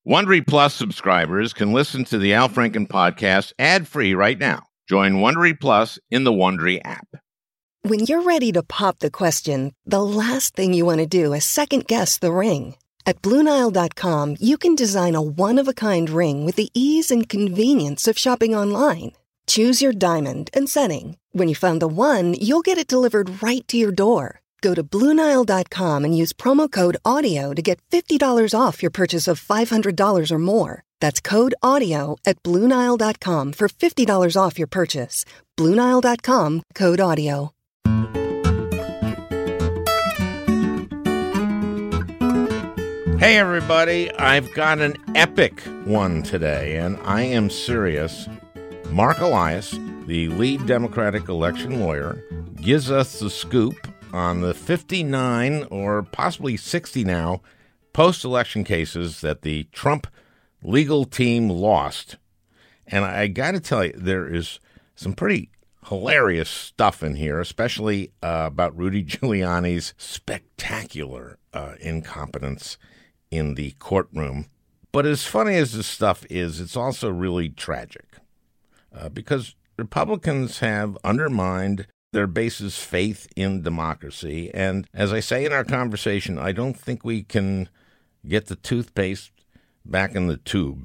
Wondery Plus subscribers can listen to the Al Franken podcast ad-free right now. Join Wondery Plus in the Wondery app. When you're ready to pop the question, the last thing you want to do is second-guess the ring. At BlueNile.com, you can design a one-of-a-kind ring with the ease and convenience of shopping online. Choose your diamond and setting. When you find the one, you'll get it delivered right to your door. Go to BlueNile.com and use promo code AUDIO to get $50 off your purchase of $500 or more. That's code AUDIO at BlueNile.com for $50 off your purchase. BlueNile.com, code AUDIO. Hey everybody, I've got an epic one today, and I am serious. Mark Elias, the lead Democratic election lawyer, gives us the scoop on the 59 or possibly 60 now post-election cases that the Trump legal team lost. And I got to tell you, there is some pretty hilarious stuff in here, especially about Rudy Giuliani's spectacular incompetence in the courtroom. But as funny as this stuff is, it's also really tragic because Republicans have undermined their base's faith in democracy. And as I say in our conversation, I don't think we can get the toothpaste back in the tube.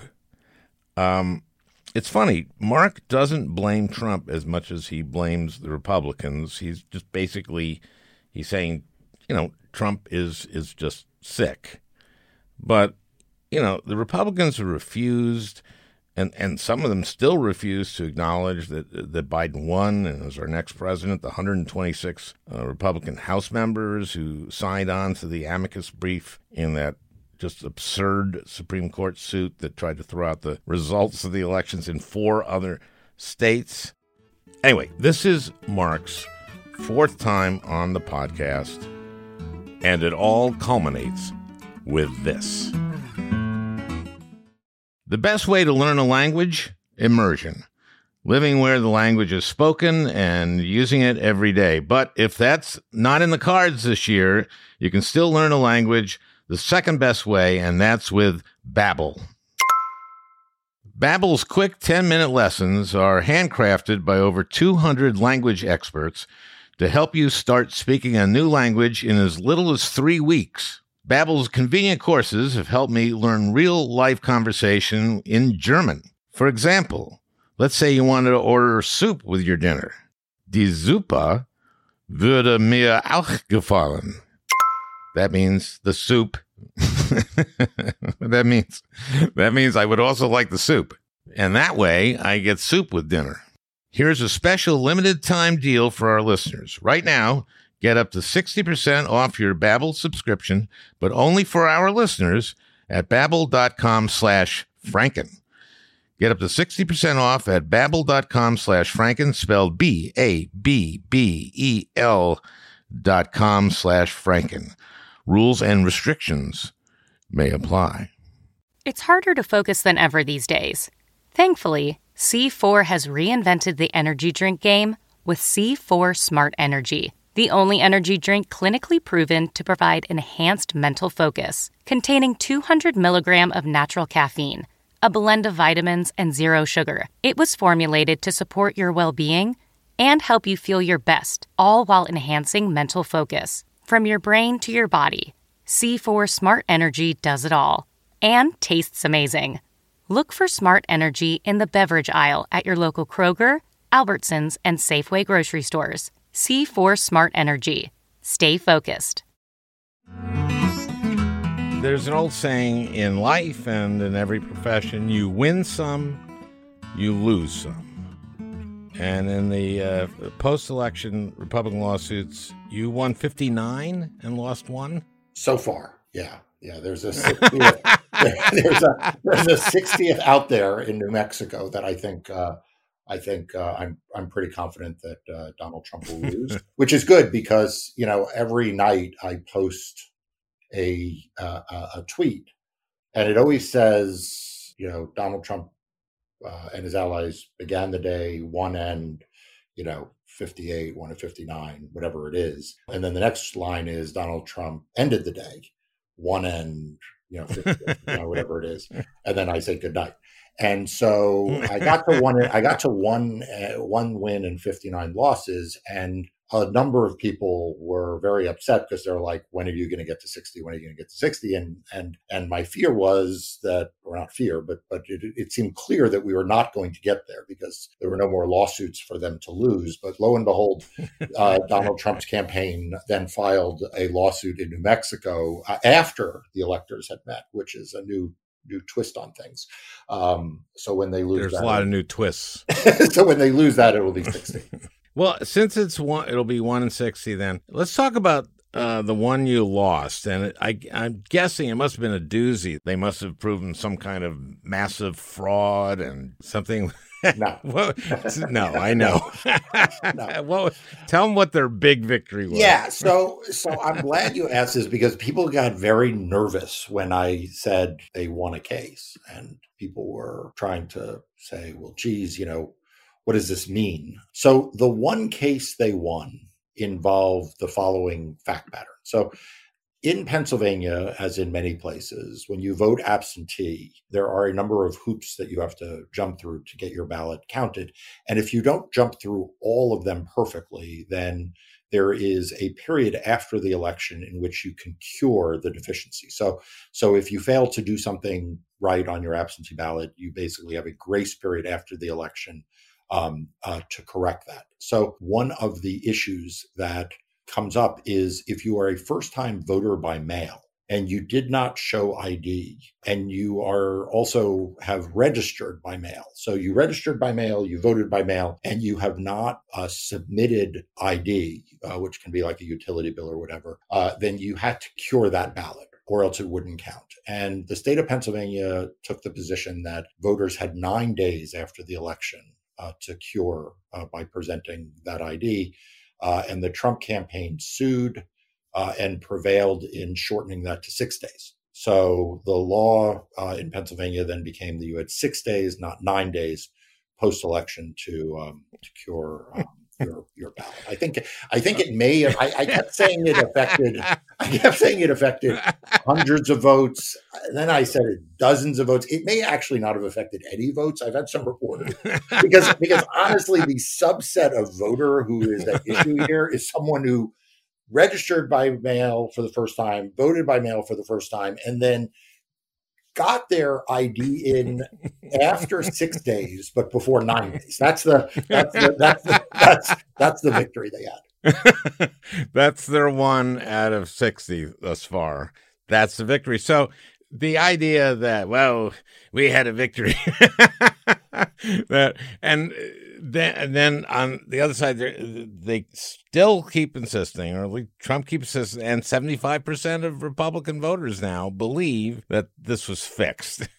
It's funny, Mark doesn't blame Trump as much as he blames the Republicans. He's just basically, he's saying, Trump is just sick. But, the Republicans have refused, and some of them still refuse to acknowledge that Biden won and is our next president. The 126 Republican House members who signed on to the amicus brief in that just absurd Supreme Court suit that tried to throw out the results of the elections in 4 other states. Anyway, this is Mark's 4th time on the podcast, and it all culminates with this. The best way to learn a language? Immersion. Living where the language is spoken and using it every day. But if that's not in the cards this year, you can still learn a language the second best way, and that's with Babbel. Babbel's quick 10-minute lessons are handcrafted by over 200 language experts to help you start speaking a new language in as little as 3 weeks. Babbel's convenient courses have helped me learn real-life conversation in German. For example, let's say you wanted to order soup with your dinner. Die Suppe würde mir auch gefallen. That means the soup. That means I would also like the soup. And that way, I get soup with dinner. Here's a special limited-time deal for our listeners. Right now, get up to 60% off your Babbel subscription, but only for our listeners at Babbel.com/Franken. Get up to 60% off at Babbel.com/Franken, spelled BABBEL.com/Franken. Rules and restrictions may apply. It's harder to focus than ever these days. Thankfully, C4 has reinvented the energy drink game with C4 Smart Energy, the only energy drink clinically proven to provide enhanced mental focus, containing 200 milligrams of natural caffeine, a blend of vitamins, and 0 sugar. It was formulated to support your well-being and help you feel your best, all while enhancing mental focus. From your brain to your body, C4 Smart Energy does it all and tastes amazing. Look for Smart Energy in the beverage aisle at your local Kroger, Albertsons, and Safeway grocery stores. C4 Smart Energy. Stay focused. There's an old saying in life and in every profession, you win some, you lose some. And in the post-election Republican lawsuits, you won 59 and lost 1? So far, yeah. There's a 60th, there's a 60th out there in New Mexico that I think I'm pretty confident that Donald Trump will lose, which is good because every night I post a tweet, and it always says Donald Trump and his allies began the day one end, 58, 1 to 59, whatever it is, and then the next line is Donald Trump ended the day one end, whatever it is, and then I say good night. And so I got to one win and 59 losses, and a number of people were very upset because they're like, when are you going to get to 60? When are you going to get to 60? And my fear was that, or not fear, but it seemed clear that we were not going to get there because there were no more lawsuits for them to lose. But lo and behold, Donald Trump's campaign then filed a lawsuit in New Mexico after the electors had met, which is a new twist on things. So when they lose, there's that, a lot of new twists. So when they lose that, it will be 60. Well, since it'll be 1 and 60 then. Let's talk about the one you lost. And I'm guessing it must have been a doozy. They must have proven some kind of massive fraud and something. No. No, I know. No. Well, tell them what their big victory was. Yeah, so I'm glad you asked this because people got very nervous when I said they won a case. And people were trying to say, well, geez, what does this mean? So the one case they won involved the following fact pattern. So in Pennsylvania, as in many places, when you vote absentee, there are a number of hoops that you have to jump through to get your ballot counted. And if you don't jump through all of them perfectly, then there is a period after the election in which you can cure the deficiency. So if you fail to do something right on your absentee ballot, you basically have a grace period after the election to correct that. So one of the issues that comes up is if you are a first-time voter by mail and you did not show ID and you are also have registered by mail. So you registered by mail, you voted by mail, and you have not submitted ID, which can be like a utility bill or whatever, then you had to cure that ballot or else it wouldn't count. And the state of Pennsylvania took the position that voters had 9 days after the election to cure by presenting that ID. And the Trump campaign sued and prevailed in shortening that to 6 days. So the law in Pennsylvania then became that you had 6 days, not 9 days, post-election to cure your ballot. I think it may have. I kept saying it affected. I kept saying it affected hundreds of votes. Then I said dozens of votes. It may actually not have affected any votes. I've had some reported because honestly, the subset of voter who is at issue here is someone who registered by mail for the first time, voted by mail for the first time, and then got their ID in after 6 days, but before 9 days. That's the victory they had. That's their 1 out of 60 thus far. That's the victory. So the idea that, well, we had a victory, and then on the other side, they still keep insisting, or at least Trump keeps insisting, and 75% of Republican voters now believe that this was fixed.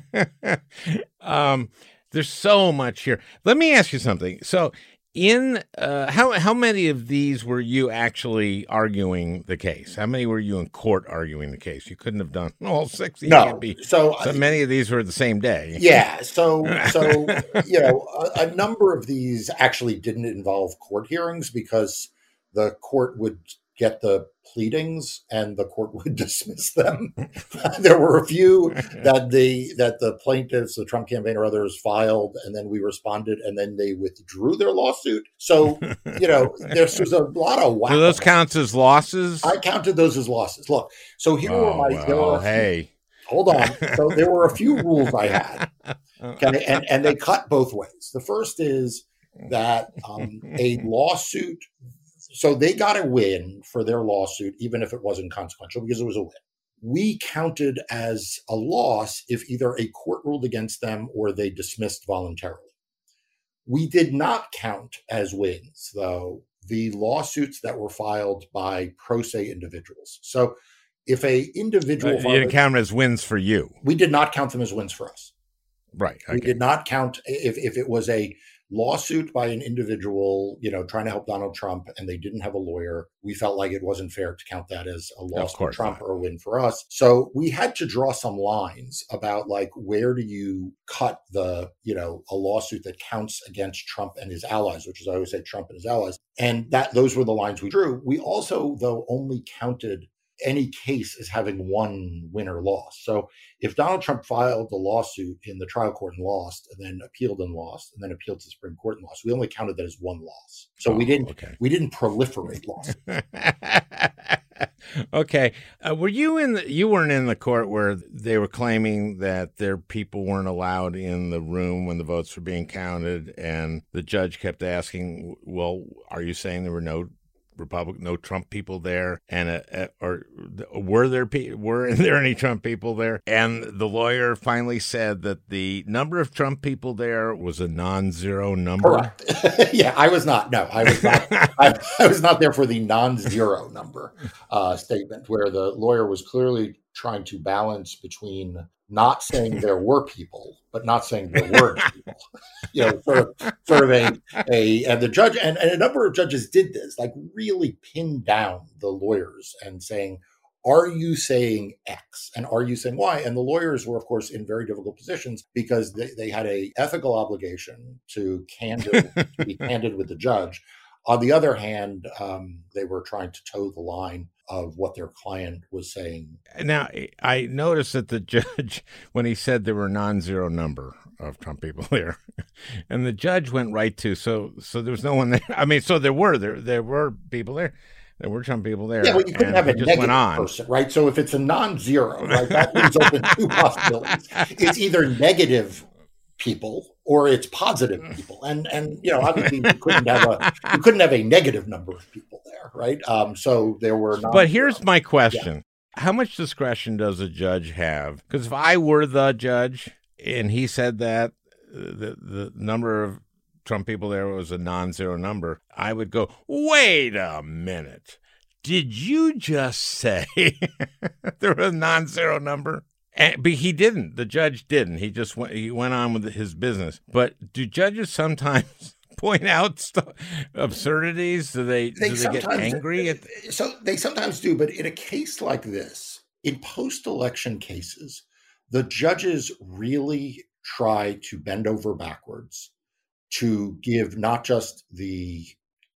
There's so much here. Let me ask you something. So in how many of these were you actually arguing the case? How many were you in court arguing the case? You couldn't have done all 60. No. So many of these were the same day. Yeah. So a number of these actually didn't involve court hearings because the court would get the pleadings and the court would dismiss them. There were a few that the plaintiffs, the Trump campaign or others filed, and then we responded, and then they withdrew their lawsuit. So, there's a lot of Do those count as losses? I counted those as losses. Look, so here were my... Hold on. So there were a few rules I had. Okay, and they cut both ways. The first is that a lawsuit... So they got a win for their lawsuit, even if it wasn't consequential, because it was a win. We counted as a loss if either a court ruled against them or they dismissed voluntarily. We did not count as wins, though, the lawsuits that were filed by pro se individuals. So if a individual... you didn't count them as wins for you. We did not count them as wins for us. Right. Okay. We did not count if it was a lawsuit by an individual, trying to help Donald Trump, and they didn't have a lawyer. We felt like it wasn't fair to count that as a loss for Trump or a win for us. So we had to draw some lines about where do you cut a lawsuit that counts against Trump and his allies, which is, I always say, Trump and his allies. And those were the lines we drew. We also, though, only counted any case as having one win or loss. So if Donald Trump filed the lawsuit in the trial court and lost, and then appealed and lost, and then appealed to the Supreme Court and lost, we only counted that as one loss. So we didn't proliferate losses. Okay. Were you you weren't in the court where they were claiming that their people weren't allowed in the room when the votes were being counted, and the judge kept asking, well, are you saying there were no Trump people there, and or were there any Trump people there? And the lawyer finally said that the number of Trump people there was a non-zero number. Correct. Yeah, I was not. No, I was not. I was not there for the non-zero number statement, where the lawyer was clearly trying to balance between not saying there were people, but not saying there weren't people. Sort of and the judge and a number of judges did this, like really pin down the lawyers and saying, are you saying X and are you saying Y? And the lawyers were, of course, in very difficult positions because they had a ethical obligation to be candid with the judge. On the other hand, they were trying to toe the line of what their client was saying. Now, I noticed that the judge, when he said there were a non-zero number of Trump people there, and the judge went right to, so there was no one there. I mean, so there were people there. There were Trump people there. Yeah, well, you couldn't have a negative person, right? So if it's a non-zero, right, that leaves open two possibilities. It's either negative people or it's positive people, and obviously you couldn't have a negative number of people there, right? So there were not. But here's my question: how much discretion does a judge have? Because if I were the judge and he said that the number of Trump people there was a non-zero number, I would go, wait a minute, did you just say there was a non-zero number? But he didn't. The judge didn't. He went on with his business. But do judges sometimes point out absurdities? Do they get angry? So they sometimes do. But in a case like this, in post-election cases, the judges really try to bend over backwards to give not just the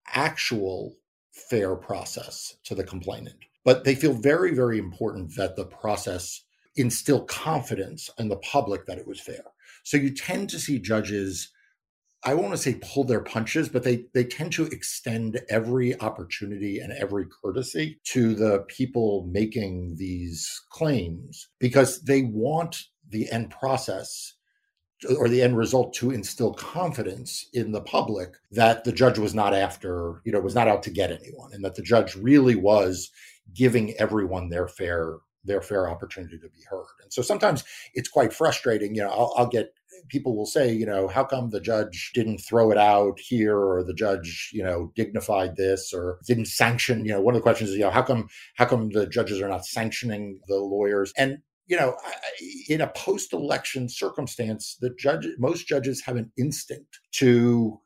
actual fair process to the complainant, but they feel very, very important that the process instill confidence in the public that it was fair. So you tend to see judges, I won't want to say pull their punches, but they tend to extend every opportunity and every courtesy to the people making these claims because they want the end process or the end result to instill confidence in the public that the judge was not was not out to get anyone, and that the judge really was giving everyone their fair opportunity to be heard. And so sometimes it's quite frustrating. I'll get people will say, how come the judge didn't throw it out here, or the judge, dignified this or didn't sanction, one of the questions is, how come the judges are not sanctioning the lawyers? And in a post-election circumstance, most judges have an instinct to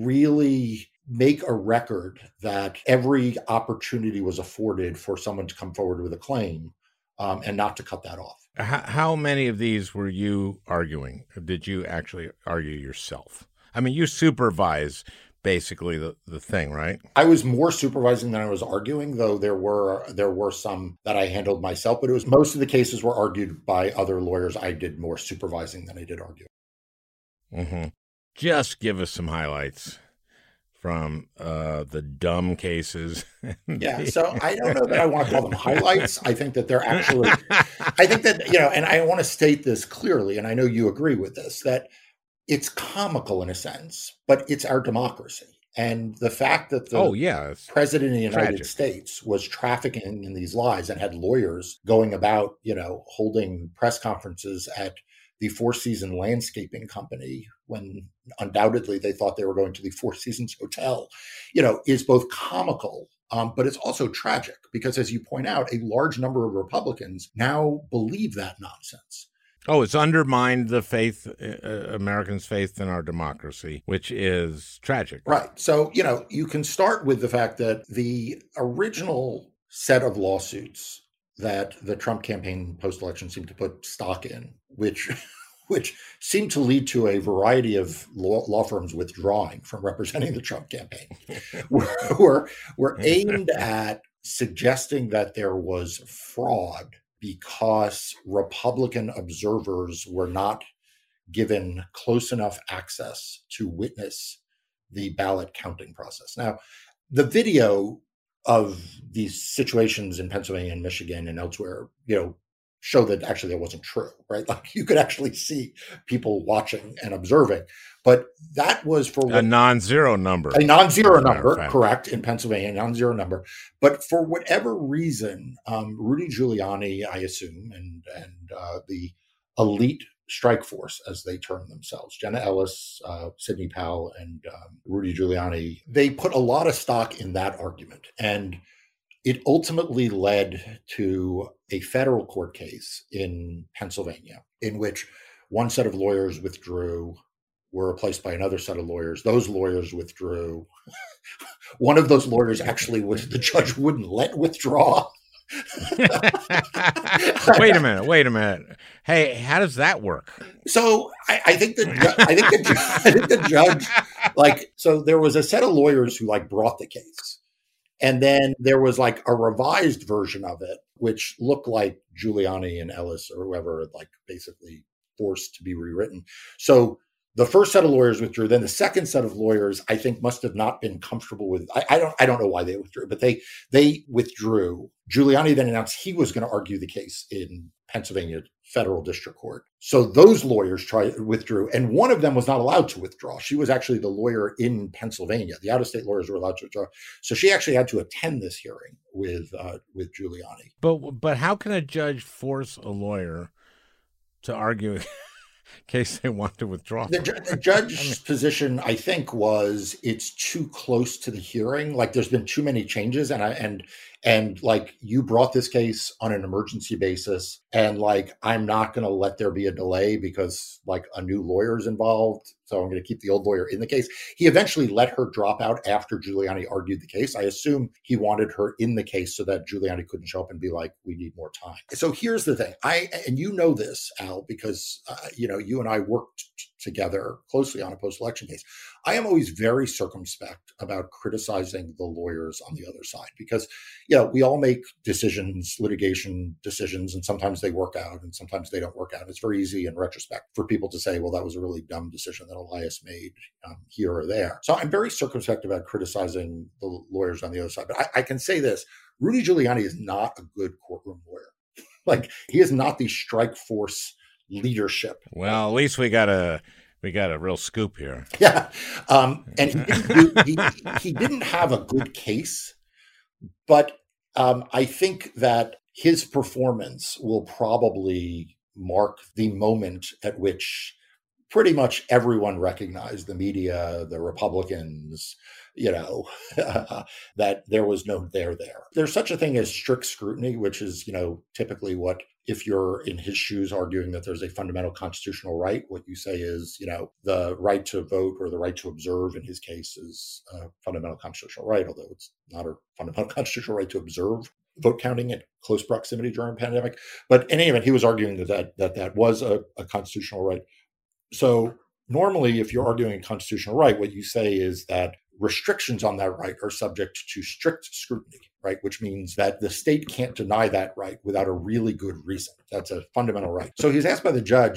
really make a record that every opportunity was afforded for someone to come forward with a claim, and not to cut that off. How many of these were you arguing? Did you actually argue yourself? I mean, you supervise basically the thing, right? I was more supervising than I was arguing, though there were some that I handled myself, but it was most of the cases were argued by other lawyers. I did more supervising than I did arguing. Mm-hmm. Just give us some highlights from the dumb cases. Yeah, so I don't know that I want to call them highlights. I think that they're actually, and I want to state this clearly, and I know you agree with this, that it's comical in a sense, but it's our democracy. And the fact that the president of the United States was trafficking in these lies and had lawyers going about, holding press conferences at the Four Seasons Landscaping Company when undoubtedly they thought they were going to the Four Seasons Hotel, is both comical, but it's also tragic because, as you point out, a large number of Republicans now believe that nonsense. Oh, it's undermined the faith, Americans' faith in our democracy, which is tragic. Right. So, you can start with the fact that the original set of lawsuits that the Trump campaign post-election seemed to put stock in, which seemed to lead to a variety of law firms withdrawing from representing the Trump campaign, were aimed at suggesting that there was fraud because Republican observers were not given close enough access to witness the ballot counting process. Now, the video of these situations in Pennsylvania and Michigan and elsewhere, show that actually that wasn't true, right? Like you could actually see people watching and observing, but that was for a non-zero number. A non-zero number, correct, in Pennsylvania, a non-zero number. But for whatever reason, Rudy Giuliani, I assume, and the elite strike force, as they term themselves, Jenna Ellis, Sidney Powell, and Rudy Giuliani, they put a lot of stock in that argument. And it ultimately led to a federal court case in Pennsylvania in which one set of lawyers withdrew, were replaced by another set of lawyers. Those lawyers withdrew. One of those lawyers actually the judge wouldn't let withdraw. Wait a minute. Hey, how does that work? So I think the judge, so there was a set of lawyers who brought the case. And then there was a revised version of it, which looked like Giuliani and Ellis or whoever basically forced to be rewritten. So the first set of lawyers withdrew. Then the second set of lawyers, I think, must have not been comfortable with. I don't know why they withdrew, but they withdrew. Giuliani then announced he was going to argue the case in Pennsylvania federal district court. So those lawyers withdrew, and one of them was not allowed to withdraw. She was actually the lawyer in Pennsylvania. The out-of-state lawyers were allowed to withdraw. So she actually had to attend this hearing with Giuliani. But how can a judge force a lawyer to argue in case they want to withdraw? The judge's position, I think, was it's too close to the hearing. There's been too many changes, and you brought this case on an emergency basis, and I'm not going to let there be a delay because a new lawyer is involved. So I'm going to keep the old lawyer in the case. He eventually let her drop out after Giuliani argued the case. I assume he wanted her in the case so that Giuliani couldn't show up and be like, we need more time. So here's the thing. And you know this, Al, because you and I worked together closely on a post-election case. I am always very circumspect about criticizing the lawyers on the other side because, we all make litigation decisions, and sometimes they work out and sometimes they don't work out. It's very easy in retrospect for people to say, well, that was a really dumb decision that Elias made here or there. So I'm very circumspect about criticizing the lawyers on the other side. But I can say this, Rudy Giuliani is not a good courtroom lawyer. He is not the strike force leadership. Well, at least we got a real scoop here. Yeah. And he didn't have a good case, but I think that his performance will probably mark the moment at which pretty much everyone recognized, the media, the Republicans, that there was no there. There's such a thing as strict scrutiny, which is, typically what, if you're in his shoes arguing that there's a fundamental constitutional right, what you say is, the right to vote or the right to observe in his case is a fundamental constitutional right, although it's not a fundamental constitutional right to observe vote counting at close proximity during a pandemic. But in any event, he was arguing that was a constitutional right. So normally, if you're arguing a constitutional right, what you say is that restrictions on that right are subject to strict scrutiny, right? Which means that the state can't deny that right without a really good reason. That's a fundamental right. So he's asked by the judge,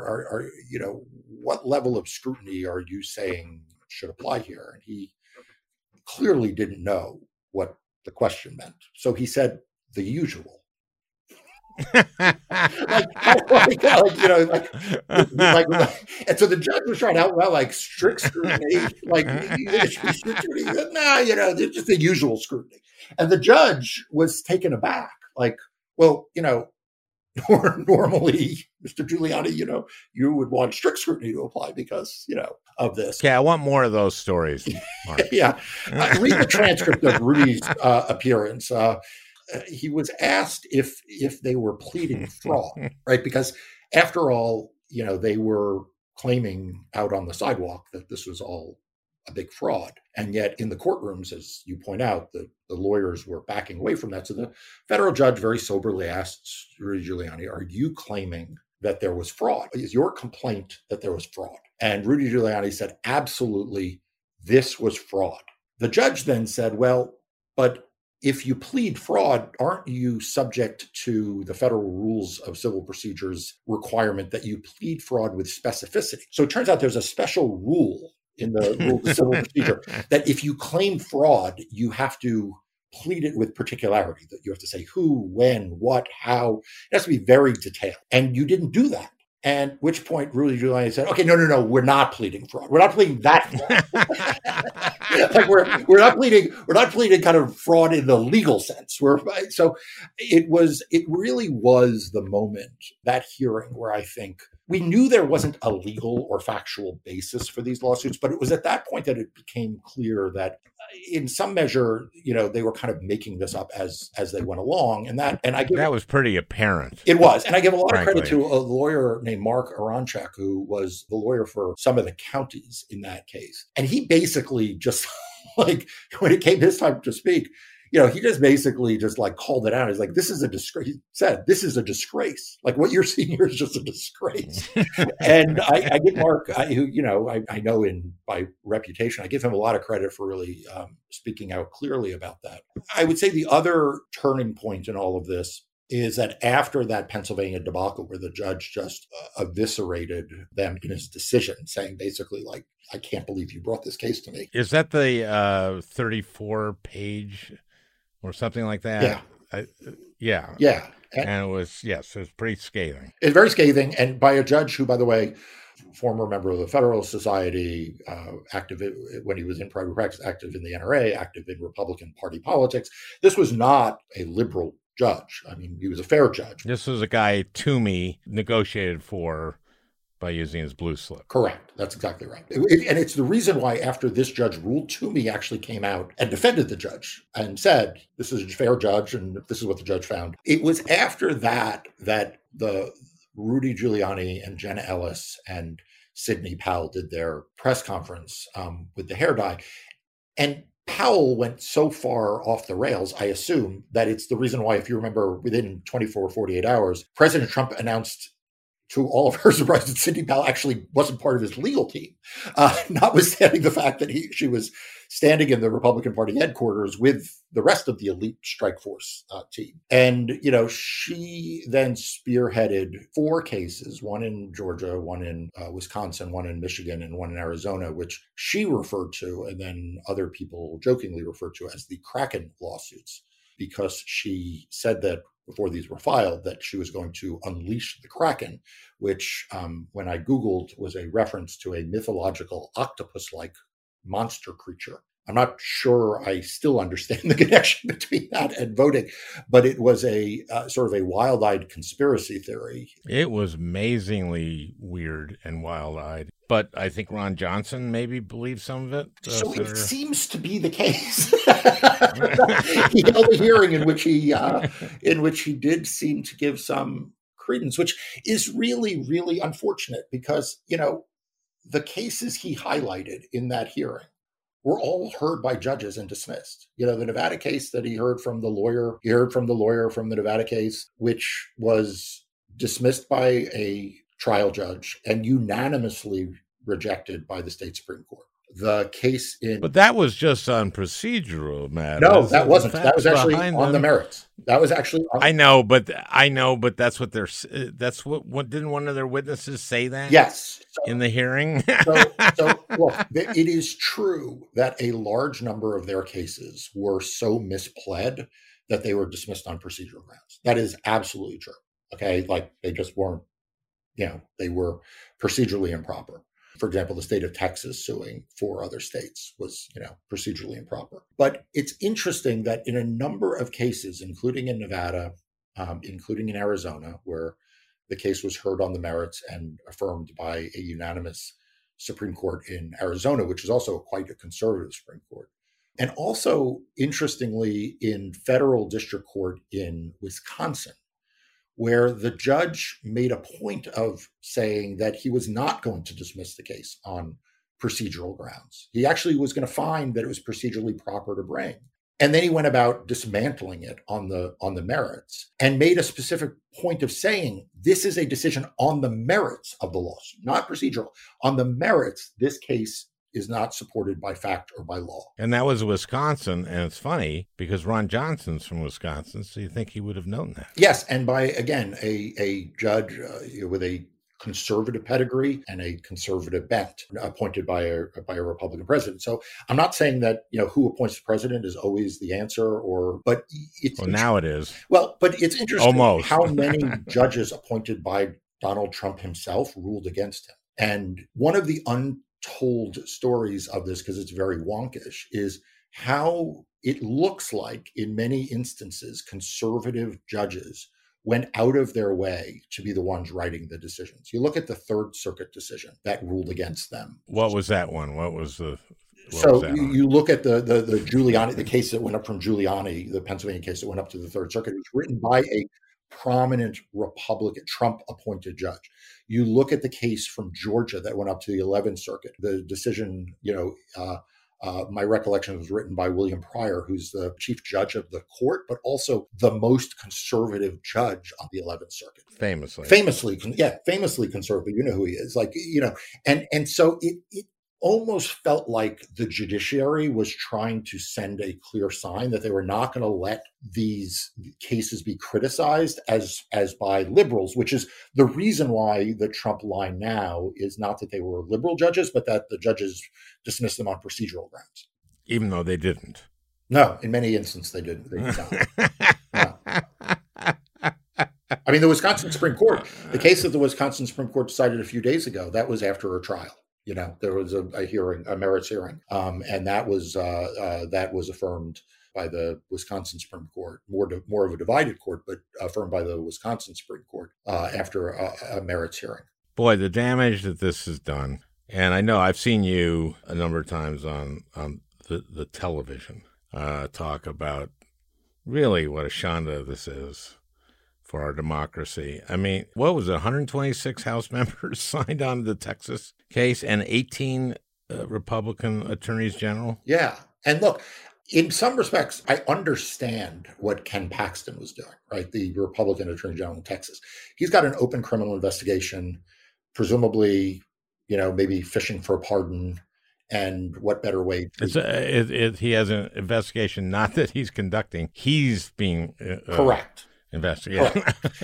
what level of scrutiny are you saying should apply here? And he clearly didn't know what the question meant. So he said the usual. And so the judge was trying out strict scrutiny, there's just the usual scrutiny. And the judge was taken aback, normally, Mr. Giuliani, you would want strict scrutiny to apply because, of this. Yeah, I want more of those stories, Mark. Yeah. Read the transcript of Rudy's appearance. He was asked if they were pleading fraud, right? Because after all, they were claiming out on the sidewalk that this was all a big fraud. And yet in the courtrooms, as you point out, the lawyers were backing away from that. So the federal judge very soberly asked Rudy Giuliani, are you claiming that there was fraud? Is your complaint that there was fraud? And Rudy Giuliani said, absolutely, this was fraud. The judge then said, well, but if you plead fraud, aren't you subject to the Federal Rules of Civil Procedures requirement that you plead fraud with specificity? So it turns out there's a special rule in the Rules of Civil Procedure that if you claim fraud, you have to plead it with particularity, that you have to say who, when, what, how. It has to be very detailed. And you didn't do that. And at which point Rudy Giuliani said, okay, no, we're not pleading fraud. We're not pleading that fraud. Like we're not pleading kind of fraud in the legal sense. So it really was the moment, that hearing, where I think we knew there wasn't a legal or factual basis for these lawsuits, but it was at that point that it became clear that in some measure, they were kind of making this up as they went along. And that was pretty apparent. It was. And I give a lot of credit to a lawyer named Mark Aronchak, who was the lawyer for some of the counties in that case. And he basically just like, when it came his time to speak, he just basically just like called it out. He's like, this is a disgrace. He said, this is a disgrace. Like what you're seeing here is just a disgrace. And I give Mark, who I know by reputation, I give him a lot of credit for really speaking out clearly about that. I would say the other turning point in all of this is that after that Pennsylvania debacle, where the judge just eviscerated them in his decision, saying basically like, I can't believe you brought this case to me. Is that the 34-page or something like that? Yeah. And it was pretty scathing. It's very scathing, and by a judge who, by the way, former member of the Federalist Society, active when he was in private practice, active in the NRA, active in Republican Party politics. This was not a liberal judge. I mean, he was a fair judge. This was a guy Toomey negotiated for by using his blue slip. Correct. That's exactly right. And it's the reason why after this judge ruled, Toomey actually came out and defended the judge and said, this is a fair judge and this is what the judge found. It was after that the Rudy Giuliani and Jenna Ellis and Sidney Powell did their press conference with the hair dye. And Powell went so far off the rails, I assume, that it's the reason why, if you remember, within 24 or 48 hours, President Trump announced to all of her surprise that Sidney Powell actually wasn't part of his legal team, notwithstanding the fact that she was standing in the Republican Party headquarters with the rest of the elite strike force team. And, she then spearheaded 4 cases, one in Georgia, one in Wisconsin, one in Michigan, and one in Arizona, which she referred to, and then other people jokingly referred to as the Kraken lawsuits, because she said that before these were filed, that she was going to unleash the Kraken, which when I Googled was a reference to a mythological octopus-like monster creature. I'm not sure I still understand the connection between that and voting, but it was a sort of a wild-eyed conspiracy theory. It was amazingly weird and wild-eyed. But I think Ron Johnson maybe believes some of it. So it seems to be the case. He held a hearing in which he did seem to give some credence, which is really, really unfortunate because, the cases he highlighted in that hearing were all heard by judges and dismissed. The Nevada case that he heard from the lawyer from the Nevada case, which was dismissed by a trial judge and unanimously rejected by the state Supreme Court. The case But that was just on procedural matters. No, that wasn't. That was actually on the merits. That was actually I know, but that's what what didn't one of their witnesses say that? Yes. In the hearing? so look, it is true that a large number of their cases were so mispled that they were dismissed on procedural grounds. That is absolutely true. Okay. Like they just weren't, they were procedurally improper. For example, the state of Texas suing 4 other states was, procedurally improper. But it's interesting that in a number of cases, including in Nevada, including in Arizona, where the case was heard on the merits and affirmed by a unanimous Supreme Court in Arizona, which is also quite a conservative Supreme Court. And also, interestingly, in federal district court in Wisconsin, where the judge made a point of saying that he was not going to dismiss the case on procedural grounds. He actually was going to find that it was procedurally proper to bring. And then he went about dismantling it on the merits and made a specific point of saying, this is a decision on the merits of the lawsuit, not procedural. On the merits, this case is not supported by fact or by law. And that was Wisconsin. And it's funny because Ron Johnson's from Wisconsin. So you think he would have known that? Yes. And by, again, a judge with a conservative pedigree and a conservative bent, appointed by a Republican president. So I'm not saying that, who appoints the president is always the answer, but it's now it is. Well, but it's interesting Almost. how many judges appointed by Donald Trump himself ruled against him. And one of the untold stories of this, because it's very wonkish, is how it looks like in many instances conservative judges went out of their way to be the ones writing the decisions. You look at the Third Circuit decision that ruled against them. What was that one? What was the... You look at the Giuliani, the case that went up from Giuliani, the Pennsylvania case that went up to the Third Circuit. It was written by a prominent Republican, Trump-appointed judge. You look at the case from Georgia that went up to the 11th Circuit. The decision, my recollection was written by William Pryor, who's the chief judge of the court, but also the most conservative judge on the 11th Circuit. Famously conservative. You know who he is. And so it almost felt like the judiciary was trying to send a clear sign that they were not going to let these cases be criticized as by liberals, which is the reason why the Trump line now is not that they were liberal judges, but that the judges dismissed them on procedural grounds. Even though they didn't. No, in many instances they didn't. They did not. No. I mean, the Wisconsin Supreme Court, the case that the Wisconsin Supreme Court decided a few days ago, that was after a trial. There was a hearing, a merits hearing, and that was affirmed by the Wisconsin Supreme Court, more of a divided court, but affirmed by the Wisconsin Supreme Court after a merits hearing. Boy, the damage that this has done, and I know I've seen you a number of times on the television talk about really what a shanda this is for our democracy. I mean, what was it, 126 House members signed on the Texas case and 18 Republican attorneys general? Yeah. And look, in some respects, I understand what Ken Paxton was doing, right? The Republican attorney general in Texas. He's got an open criminal investigation, presumably, maybe fishing for a pardon. And what better way? He has an investigation, not that he's conducting. He's being... correct. Investigate.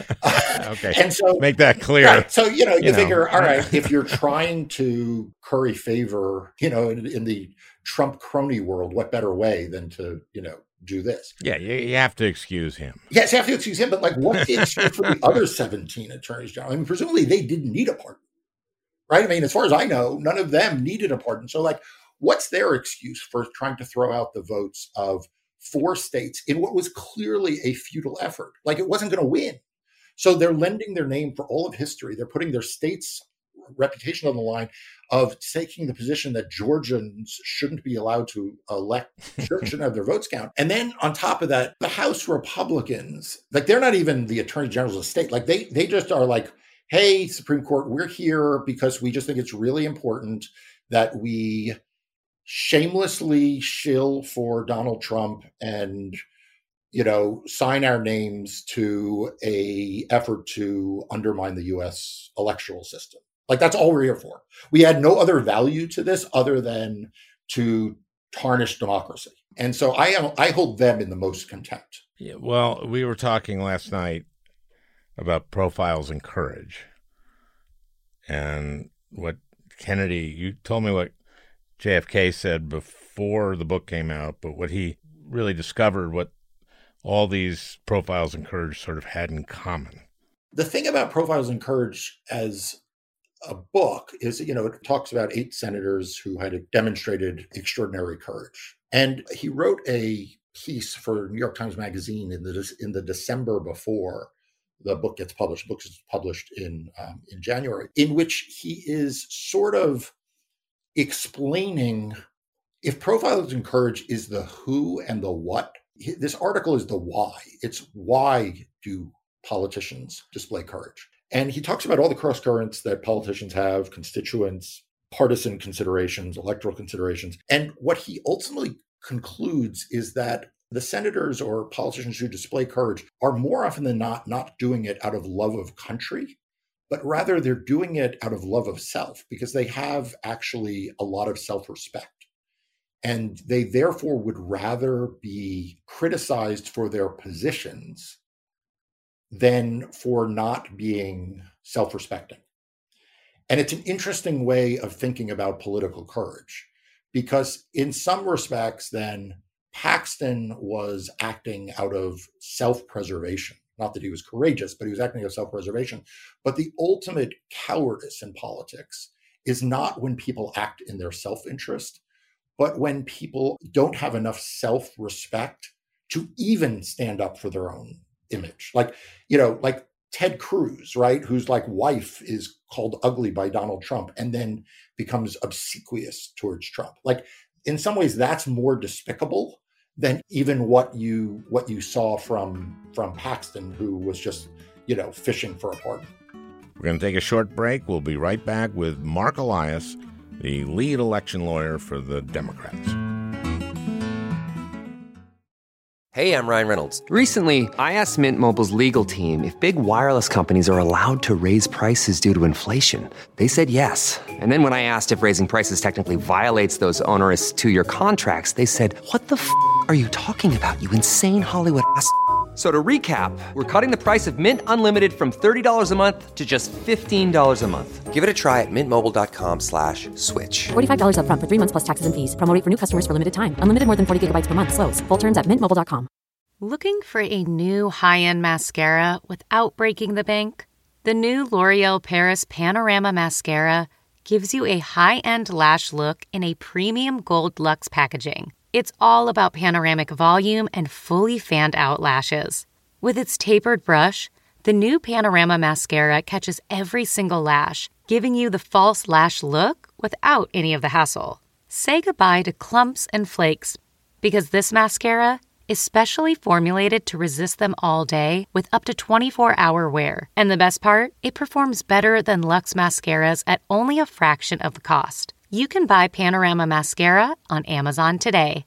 Okay. And so make that clear. Right. So, you figure, all right, if you're trying to curry favor, in the Trump crony world, what better way than to, do this? Yeah, you have to excuse him. Yes, you have to excuse him. But what's the excuse for the other 17 attorneys general? I mean, presumably they didn't need a pardon, right? I mean, as far as I know, none of them needed a pardon. So what's their excuse for trying to throw out the votes of 4 states in what was clearly a futile effort? It wasn't going to win. So they're lending their name for all of history. They're putting their state's reputation on the line of taking the position that Georgians shouldn't be allowed to elect, shouldn't have their votes count. And then on top of that, the House Republicans, they're not even the attorney generals of the state. They just are hey, Supreme Court, we're here because we just think it's really important that we shamelessly shill for Donald Trump and, sign our names to a effort to undermine the U.S. electoral system. That's all we're here for. We had no other value to this other than to tarnish democracy. And so I hold them in the most contempt. Yeah, well, we were talking last night about profiles in courage. And what Kennedy, you told me what JFK said before the book came out, but what he really discovered, what all these profiles in courage sort of had in common. The thing about Profiles in Courage as a book is, it talks about 8 senators who had demonstrated extraordinary courage. And he wrote a piece for New York Times Magazine in the December before the book gets published. The book is published in January, in which he is sort of explaining, if Profiles in Courage is the who and the what, this article is the why. It's why do politicians display courage? And he talks about all the cross currents that politicians have, constituents, partisan considerations, electoral considerations. And what he ultimately concludes is that the senators or politicians who display courage are more often than not doing it out of love of country, but rather they're doing it out of love of self because they have actually a lot of self-respect. And they therefore would rather be criticized for their positions than for not being self-respecting. And it's an interesting way of thinking about political courage, because in some respects, then Paxton was acting out of self-preservation. Not that he was courageous, but he was acting out of self-preservation. But the ultimate cowardice in politics is not when people act in their self-interest, but when people don't have enough self-respect to even stand up for their own image. Like Ted Cruz, right? Whose wife is called ugly by Donald Trump and then becomes obsequious towards Trump. Like, in some ways, that's more despicable than even what you saw from Paxton, who was just, fishing for a pardon. We're going to take a short break. We'll be right back with Mark Elias, the lead election lawyer for the Democrats. Hey, I'm Ryan Reynolds. Recently, I asked Mint Mobile's legal team if big wireless companies are allowed to raise prices due to inflation. They said yes. And then when I asked if raising prices technically violates those onerous 2-year contracts, they said, "What the f*** are you talking about, you insane Hollywood ass?" So to recap, we're cutting the price of Mint Unlimited from $30 a month to just $15 a month. Give it a try at mintmobile.com/switch. $45 up front for 3 months plus taxes and fees. Promo rate for new customers for limited time. Unlimited more than 40 gigabytes per month. Slows full terms at mintmobile.com. Looking for a new high-end mascara without breaking the bank? The new L'Oreal Paris Panorama Mascara gives you a high-end lash look in a premium gold luxe packaging. It's all about panoramic volume and fully fanned-out lashes. With its tapered brush, the new Panorama Mascara catches every single lash, giving you the false lash look without any of the hassle. Say goodbye to clumps and flakes, because this mascara is specially formulated to resist them all day with up to 24-hour wear. And the best part? It performs better than Luxe mascaras at only a fraction of the cost. You can buy Panorama Mascara on Amazon today.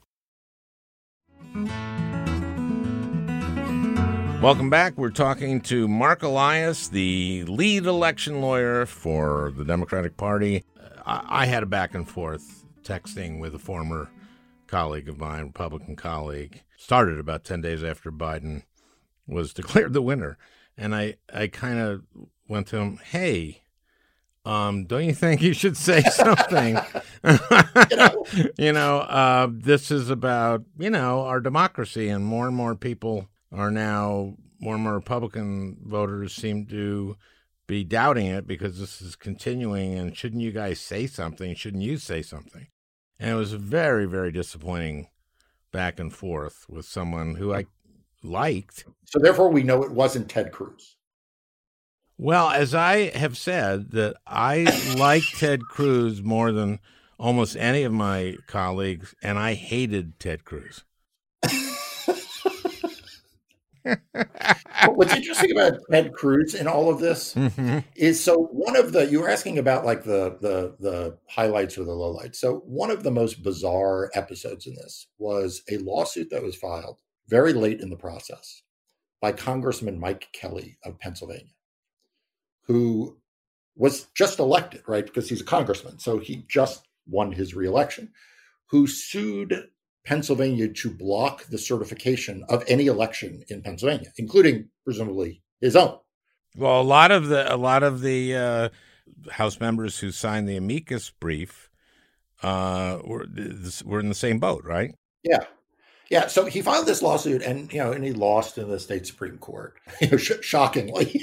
Welcome back. We're talking to Mark Elias, the lead election lawyer for the Democratic Party. I had a back and forth texting with a former colleague of mine, Republican colleague. Started about 10 days after Biden was declared the winner. And I kind of went to him, hey, don't you think you should say something? This is about, our democracy, and more people are now, more and more Republican voters seem to be doubting it because this is continuing, and shouldn't you guys say something? Shouldn't you say something? And it was a very, very disappointing back and forth with someone who I liked. So therefore we know it wasn't Ted Cruz. Well, as I have said, that I like Ted Cruz more than almost any of my colleagues, and I hated Ted Cruz. What's interesting about Ted Cruz in all of this is, so one of the, you were asking about the highlights or the lowlights. So one of the most bizarre episodes in this was a lawsuit that was filed very late in the process by Congressman Mike Kelly of Pennsylvania, who was just elected, right? Because he's a congressman. So he just won his reelection, who sued Pennsylvania to block the certification of any election in Pennsylvania, including presumably his own. Well, a lot of the House members who signed the amicus brief were in the same boat, right? Yeah. So he filed this lawsuit, and he lost in the state Supreme Court. Shockingly,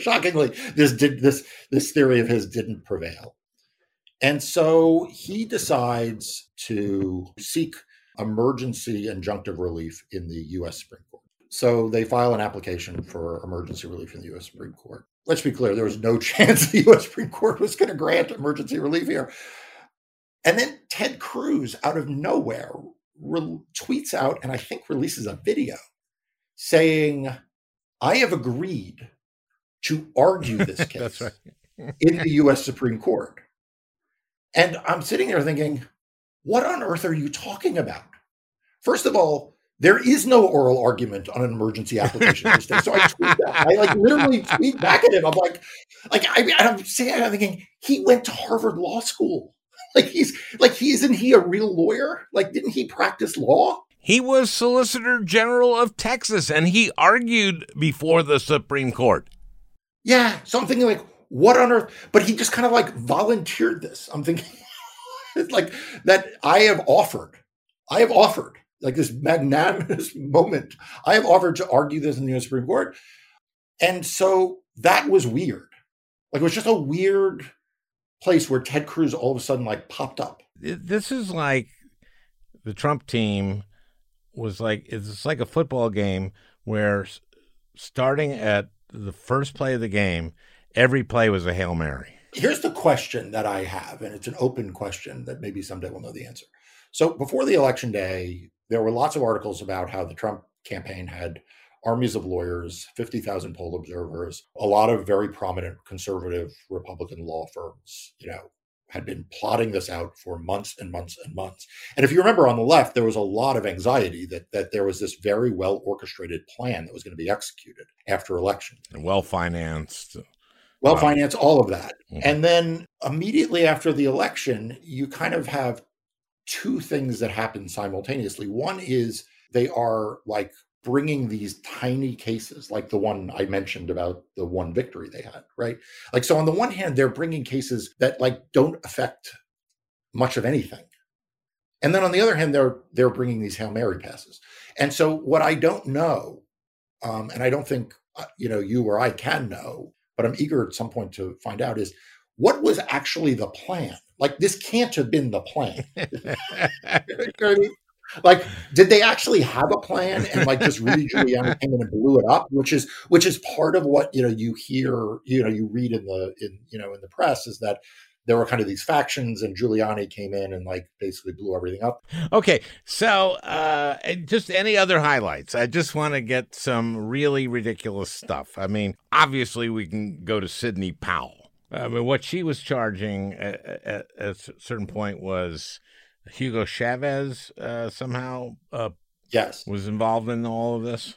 this theory of his didn't prevail, and so he decides to seek emergency injunctive relief in the U.S. Supreme Court. So they file an application for emergency relief in the U.S. Supreme Court. Let's be clear, there was no chance the U.S. Supreme Court was going to grant emergency relief here. And then Ted Cruz, out of nowhere, tweets out, and I think releases a video saying, I have agreed to argue this case That's right. in the U.S. Supreme Court. And I'm sitting there thinking, what on earth are you talking about? First of all, there is no oral argument on an emergency application these days. So I tweet that. I literally tweet back at him. I'm I'm thinking he went to Harvard Law School. Isn't he a real lawyer? Didn't he practice law? He was Solicitor General of Texas, and he argued before the Supreme Court. Yeah. So I'm thinking, what on earth? But he just kind of volunteered this. I'm thinking it's that I have offered this magnanimous moment. I have offered to argue this in the U.S. Supreme Court. And so that was weird. It was just a weird place where Ted Cruz all of a sudden popped up. This is like the Trump team was it's like a football game where starting at the first play of the game, every play was a Hail Mary. Here's the question that I have, and it's an open question that maybe someday we'll know the answer. So before the election day, there were lots of articles about how the Trump campaign had armies of lawyers, 50,000 poll observers, a lot of very prominent conservative Republican law firms, had been plotting this out for months and months and months. And if you remember on the left, there was a lot of anxiety that there was this very well orchestrated plan that was going to be executed after election. And well-financed. Well-financed, all of that. Mm-hmm. And then immediately after the election, you kind of have two things that happen simultaneously. One is they are bringing these tiny cases, like the one I mentioned about the one victory they had, right? So on the one hand, they're bringing cases that don't affect much of anything. And then on the other hand, they're bringing these Hail Mary passes. And so what I don't know, and I don't think, you or I can know, but I'm eager at some point to find out, is what was actually the plan? This can't have been the plan. You know what I mean? Did they actually have a plan and just Rudy Giuliani came in and blew it up? Which is part of what you hear, you read in the press, is that there were kind of these factions and Giuliani came in and basically blew everything up. Okay, so just any other highlights? I just want to get some really ridiculous stuff. I mean, obviously we can go to Sidney Powell. I mean, what she was charging at a certain point was Hugo Chavez somehow yes, was involved in all of this.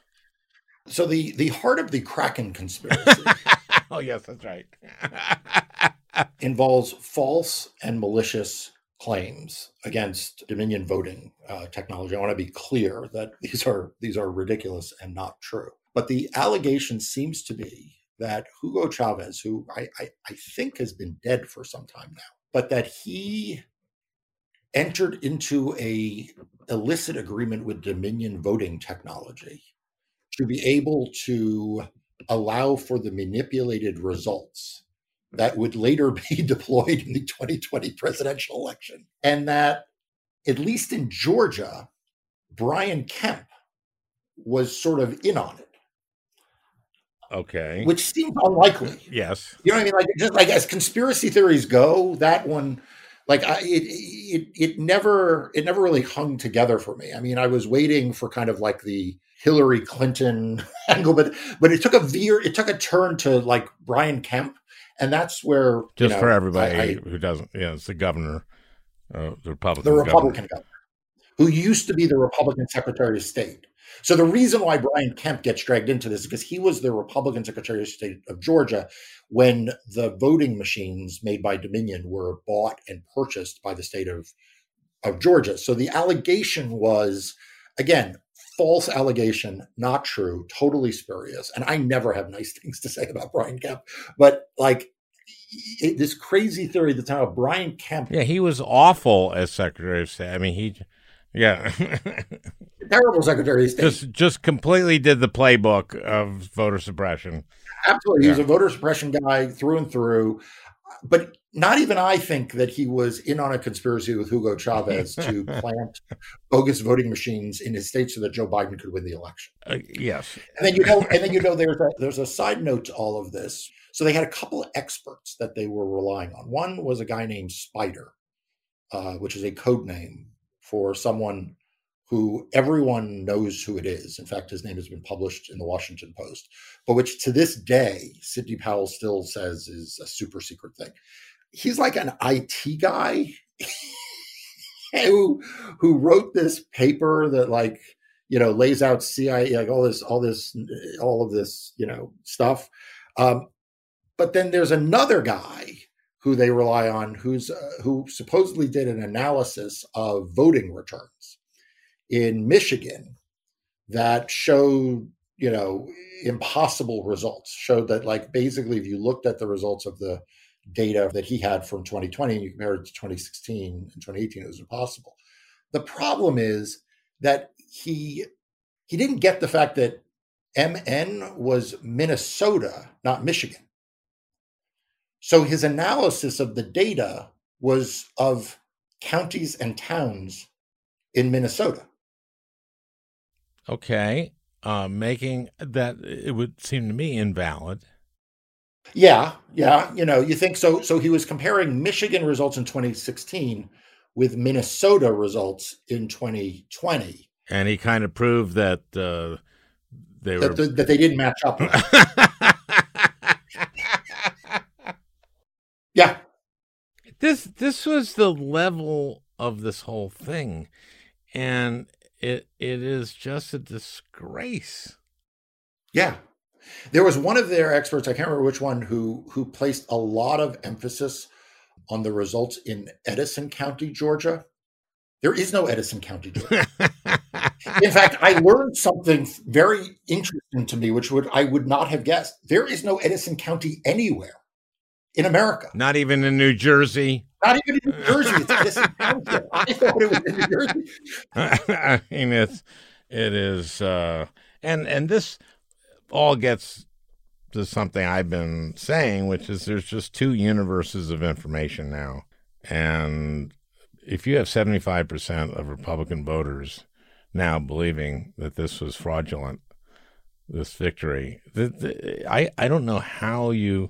So the heart of the Kraken conspiracy oh, yes, that's right. involves false and malicious claims against Dominion voting technology. I want to be clear that these are ridiculous and not true. But the allegation seems to be that Hugo Chavez, who I think has been dead for some time now, but that he entered into a illicit agreement with Dominion voting technology to be able to allow for the manipulated results that would later be deployed in the 2020 presidential election. And that, at least in Georgia, Brian Kemp was sort of in on it. Okay. Which seems unlikely. Yes. You know what I mean? Just as conspiracy theories go, that one, it never really hung together for me. I mean, I was waiting for kind of the Hillary Clinton angle, but it took a turn to Brian Kemp, and that's where for everybody who doesn't, it's the governor, the Republican governor, who used to be the Republican Secretary of State. So the reason why Brian Kemp gets dragged into this is because he was the Republican Secretary of State of Georgia when the voting machines made by Dominion were bought and purchased by the state of Georgia. So the allegation was, again, false allegation, not true, totally spurious. And I never have nice things to say about Brian Kemp, but this crazy theory that's how Brian Kemp. Yeah, he was awful as Secretary of State. I mean, terrible Secretary of State. Just completely did the playbook of voter suppression. Absolutely. He was a voter suppression guy through and through. But not even I think that he was in on a conspiracy with Hugo Chavez to plant bogus voting machines in his state so that Joe Biden could win the election. Yes. And then there's a side note to all of this. So they had a couple of experts that they were relying on. One was a guy named Spider, which is a code name for someone who everyone knows who it is. In fact, his name has been published in the Washington Post, but which to this day, Sidney Powell still says is a super secret thing. He's like an IT guy who wrote this paper that lays out CIA, like all of this, stuff. But then there's another guy who they rely on, who supposedly did an analysis of voting returns in Michigan that showed, impossible results. Showed that, like, basically, if you looked at the results of the data that he had from 2020 and you compare it to 2016 and 2018, it was impossible. The problem is that he didn't get the fact that MN was Minnesota, not Michigan. So his analysis of the data was of counties and towns in Minnesota. Okay. Making that, it would seem to me, invalid. Yeah. You think so. So he was comparing Michigan results in 2016 with Minnesota results in 2020. And he kind of proved that that they didn't match up. Yeah. This was the level of this whole thing. And it is just a disgrace. Yeah. There was one of their experts, I can't remember which one, who placed a lot of emphasis on the results in Edison County, Georgia. There is no Edison County, Georgia. In fact, I learned something very interesting to me, which I would not have guessed. There is no Edison County anywhere in America. Not even in New Jersey. Not even in New Jersey. It's Edison County. I thought it was in New Jersey. I mean, it is, and this all gets to something I've been saying, which is there's just two universes of information now. And if you have 75% of Republican voters now believing that this was fraudulent, this victory, I don't know how you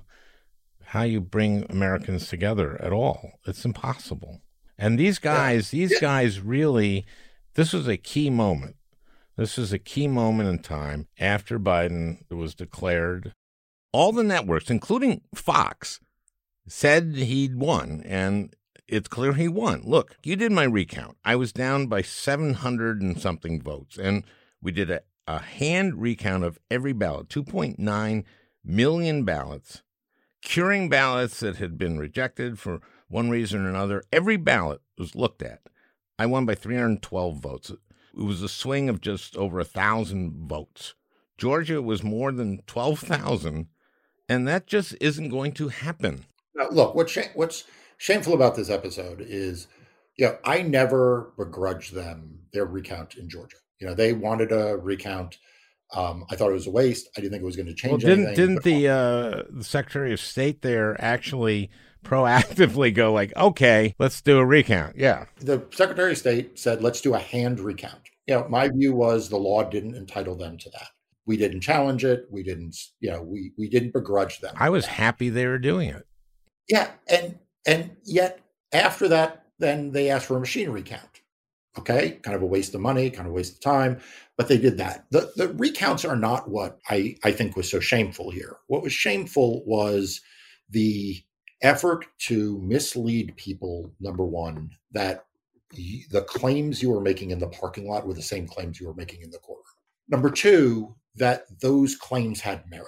bring Americans together at all. It's impossible. And these guys really, this was a key moment. This is a key moment in time after Biden was declared. All the networks, including Fox, said he'd won, and it's clear he won. Look, you did my recount. I was down by 700 and something votes, and we did a hand recount of every ballot, 2.9 million ballots, curing ballots that had been rejected for one reason or another. Every ballot was looked at. I won by 312 votes. It was a swing of just over 1,000 votes. Georgia was more than 12,000, and that just isn't going to happen. Now, look, what's shameful about this episode is, I never begrudged them their recount in Georgia. They wanted a recount. I thought it was a waste. I didn't think it was going to change anything. Didn't the Secretary of State there actually proactively go like, okay, let's do a recount? Yeah. The Secretary of State said, let's do a hand recount. My view was the law didn't entitle them to that. We didn't challenge it. We didn't, we didn't begrudge them. I was happy they were doing it. Yeah. And yet after that, then they asked for a machine recount. Okay. Kind of a waste of money, kind of a waste of time, but they did that. The recounts are not what I think was so shameful here. What was shameful was the effort to mislead people, number one, that the claims you were making in the parking lot were the same claims you were making in the courtroom. Number two, that those claims had merit.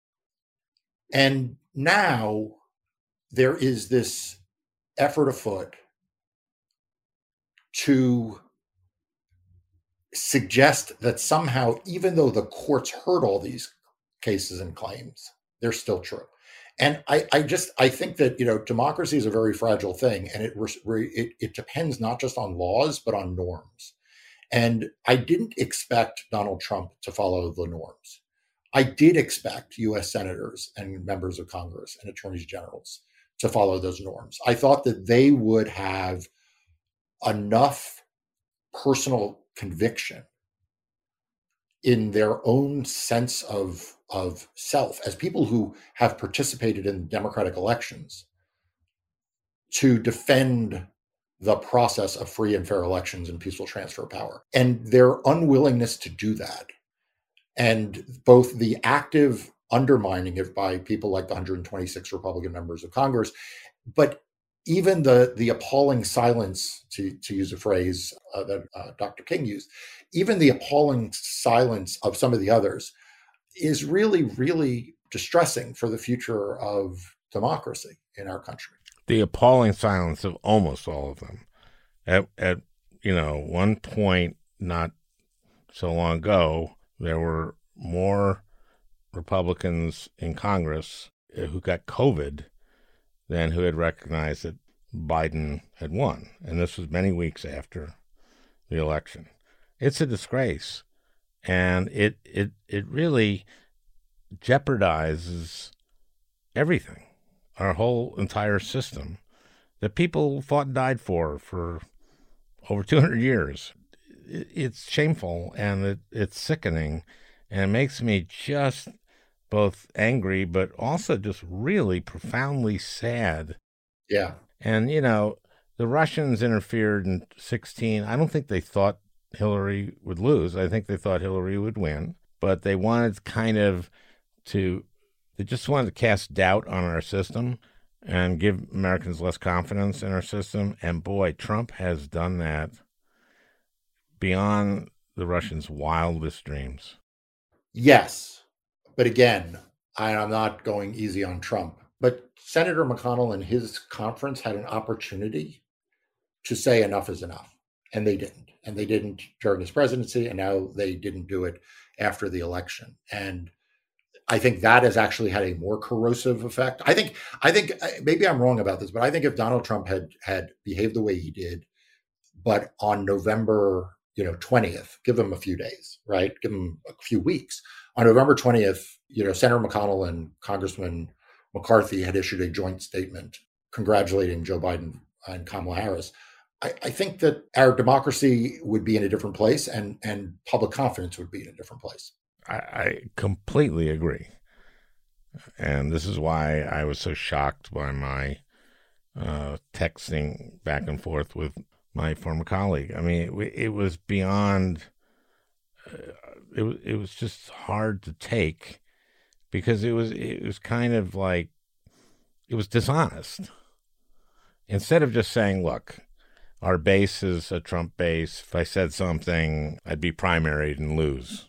And now there is this effort afoot to suggest that somehow, even though the courts heard all these cases and claims, they're still true. And I think that, democracy is a very fragile thing, and it depends not just on laws, but on norms. And I didn't expect Donald Trump to follow the norms. I did expect U.S. senators and members of Congress and attorneys generals to follow those norms. I thought that they would have enough personal conviction in their own sense of self as people who have participated in democratic elections to defend the process of free and fair elections and peaceful transfer of power. And their unwillingness to do that, and both the active undermining of by people like the 126 Republican members of Congress, but even the appalling silence, to use a phrase that Dr. King used, even the appalling silence of some of the others is really, really distressing for the future of democracy in our country. The appalling silence of almost all of them. At one point not so long ago, there were more Republicans in Congress who got COVID than who had recognized that Biden had won. And this was many weeks after the election. It's a disgrace. And it really jeopardizes everything, our whole entire system that people fought and died for over 200 years. It's shameful and it's sickening, and it makes me just both angry but also just really profoundly sad. Yeah. And, the Russians interfered in 2016. I don't think they thought Hillary would lose. I think they thought Hillary would win, but they wanted they just wanted to cast doubt on our system and give Americans less confidence in our system. And boy, Trump has done that beyond the Russians' wildest dreams. Yes. But again, I'm not going easy on Trump, but Senator McConnell in his conference had an opportunity to say enough is enough. And they didn't. And they didn't during his presidency. And now they didn't do it after the election. And I think that has actually had a more corrosive effect. I think maybe I'm wrong about this, but I think if Donald Trump had behaved the way he did, but on November 20th, give him a few days, right? Give him a few weeks. On November 20th, Senator McConnell and Congressman McCarthy had issued a joint statement congratulating Joe Biden and Kamala Harris. I think that our democracy would be in a different place and public confidence would be in a different place. I completely agree. And this is why I was so shocked by my texting back and forth with my former colleague. I mean, it was beyond, it was just hard to take because it was kind of like, it was dishonest. Instead of just saying, look, our base is a Trump base. If I said something, I'd be primaried and lose.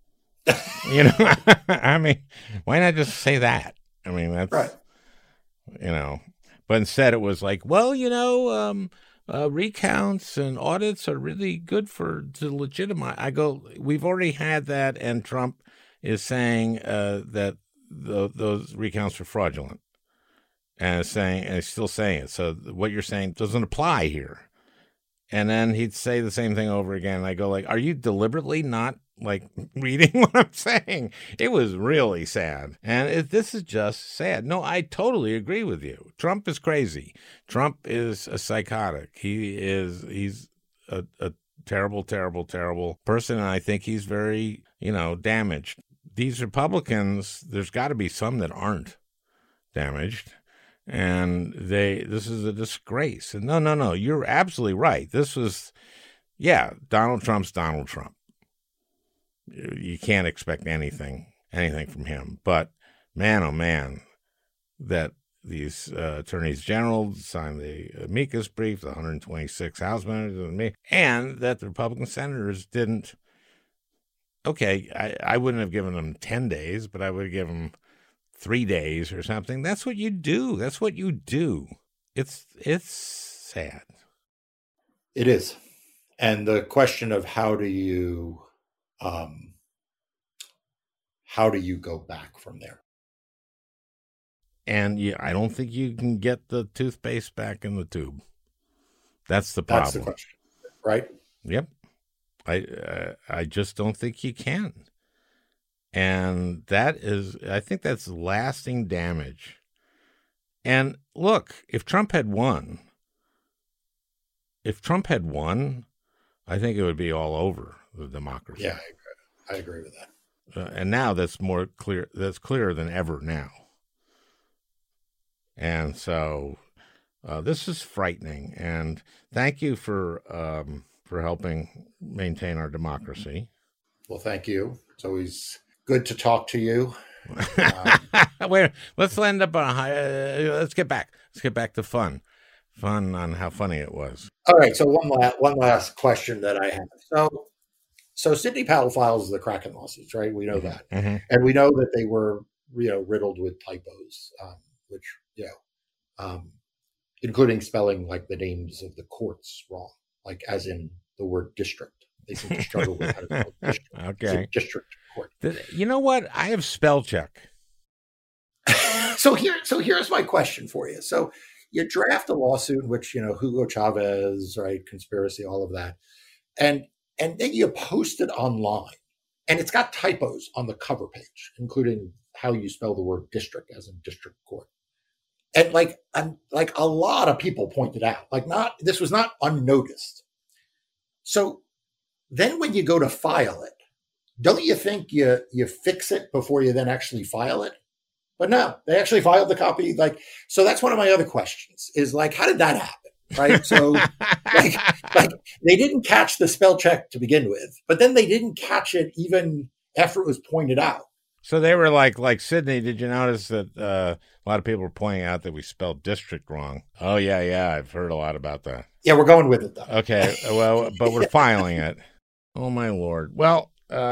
I mean, why not just say that? I mean, that's right. But instead it was like, well, recounts and audits are really good to legitimize. I go, we've already had that, and Trump is saying that those recounts are fraudulent, and still saying it. So what you're saying doesn't apply here. And then he'd say the same thing over again. And I go like, are you deliberately not reading what I'm saying? It was really sad. And this is just sad. No, I totally agree with you. Trump is crazy. Trump is a psychotic. He's a terrible, terrible, terrible person. And I think he's very, damaged. These Republicans, there's got to be some that aren't damaged. And this is a disgrace. And no, you're absolutely right. This was, Donald Trump's Donald Trump. You can't expect anything from him. But man, oh man, that these attorneys general signed the amicus brief, the 126 House members, and that the Republican senators didn't. Okay, I wouldn't have given them 10 days, but I would have given them 3 days or something. That's what you do. That's what you do. It's sad. It is. And the question of how do you go back from there? And I don't think you can get the toothpaste back in the tube. That's the problem. That's the question, right? Yep. I just don't think you can. And I think that's lasting damage. And look, if Trump had won, I think it would be all over the democracy. Yeah, I agree with that. And now that's more clear. That's clearer than ever now. And so this is frightening. And thank you for helping maintain our democracy. Well, thank you. It's always good to talk to you. Wait, let's end up on a high. Let's get back to fun on how funny it was. All right. So one last question that I have. So So Sidney Powell files the Kraken lawsuits, right? We know that. Mm-hmm. And we know that they were, riddled with typos, which, including spelling like the names of the courts wrong, like as in the word district. They seem to struggle with how to spell district. Okay. District court. You know what? I have spell check. So here's my question for you. So you draft a lawsuit in which, Hugo Chavez, right, conspiracy, all of that. And then you post it online. And it's got typos on the cover page, including how you spell the word district as in district court. And like a lot of people pointed out, this was not unnoticed. So then when you go to file it, don't you think you fix it before you then actually file it? But no, they actually filed the copy. So that's one of my other questions is how did that happen? Right. So they didn't catch the spell check to begin with, but then they didn't catch it even after it was pointed out. So they were like, Sidney, did you notice that a lot of people were pointing out that we spelled district wrong? Oh, yeah. I've heard a lot about that. Yeah, we're going with it, though. Okay. Well, but we're filing it. Oh, my Lord. Well,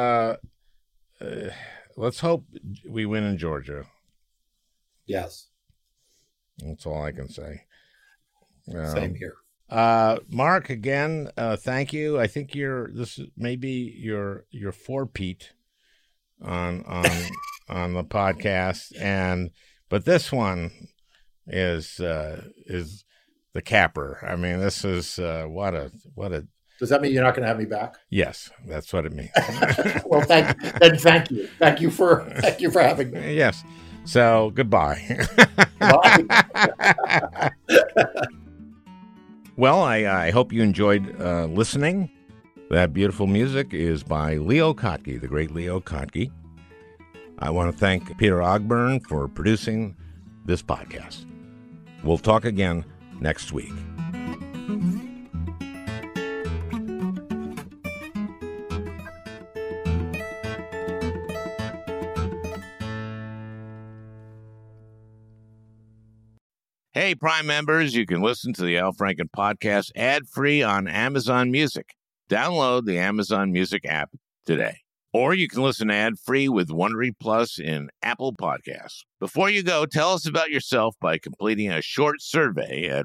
let's hope we win in Georgia. Yes. That's all I can say. Same here. Mark, again, thank you. I think this is maybe your four-peat on the podcast, but this one is the capper. I mean, this is what a. Does that mean you're not going to have me back? Yes, that's what it means. Well, thank you. Thank you for having me. Yes. So goodbye. Bye. Well, I hope you enjoyed listening. That beautiful music is by Leo Kottke, the great Leo Kottke. I want to thank Peter Ogburn for producing this podcast. We'll talk again next week. Hey, Prime members, you can listen to the Al Franken podcast ad-free on Amazon Music. Download the Amazon Music app today. Or you can listen ad-free with Wondery Plus in Apple Podcasts. Before you go, tell us about yourself by completing a short survey at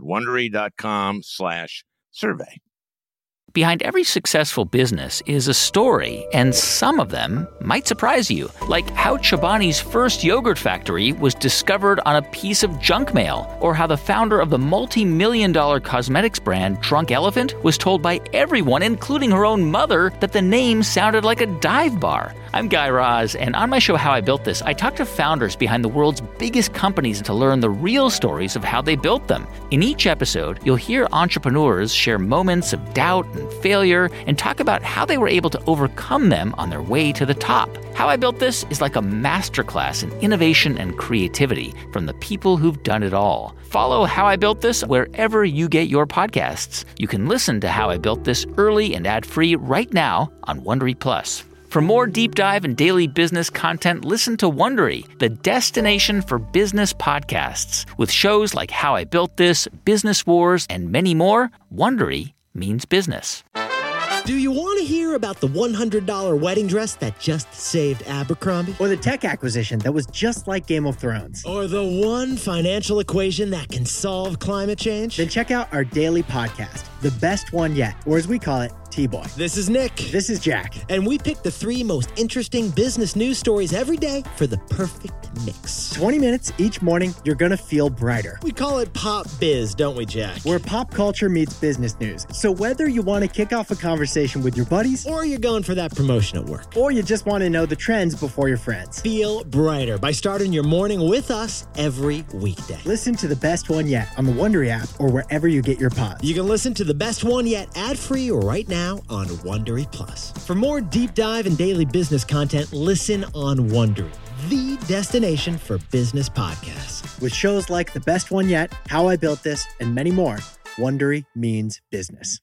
Wondery.com/survey. Behind every successful business is a story, and some of them might surprise you, like how Chobani's first yogurt factory was discovered on a piece of junk mail, or how the founder of the multi-million-dollar cosmetics brand Drunk Elephant was told by everyone, including her own mother, that the name sounded like a dive bar. I'm Guy Raz, and on my show How I Built This, I talk to founders behind the world's biggest companies to learn the real stories of how they built them. In each episode, you'll hear entrepreneurs share moments of doubt and failure and talk about how they were able to overcome them on their way to the top. How I Built This is like a masterclass in innovation and creativity from the people who've done it all. Follow How I Built This wherever you get your podcasts. You can listen to How I Built This early and ad-free right now on Wondery Plus. For more deep dive and daily business content, listen to Wondery, the destination for business podcasts. With shows like How I Built This, Business Wars, and many more, Wondery means business. Do you want to hear about the $100 wedding dress that just saved Abercrombie? Or the tech acquisition that was just like Game of Thrones? Or the one financial equation that can solve climate change? Then check out our daily podcast, The Best One Yet, or as we call it, T-Boy. This is Nick. This is Jack. And we pick the 3 most interesting business news stories every day for the perfect mix. 20 minutes each morning, you're going to feel brighter. We call it Pop Biz, don't we, Jack? Where pop culture meets business news. So whether you want to kick off a conversation with your buddies, or you're going for that promotion at work, or you just want to know the trends before your friends, feel brighter by starting your morning with us every weekday. Listen to The Best One Yet on the Wondery app or wherever you get your pods. You can listen to The Best One Yet ad-free right now on Wondery Plus. For more deep dive and daily business content, listen on Wondery, the destination for business podcasts. With shows like The Best One Yet, How I Built This, and many more, Wondery means business.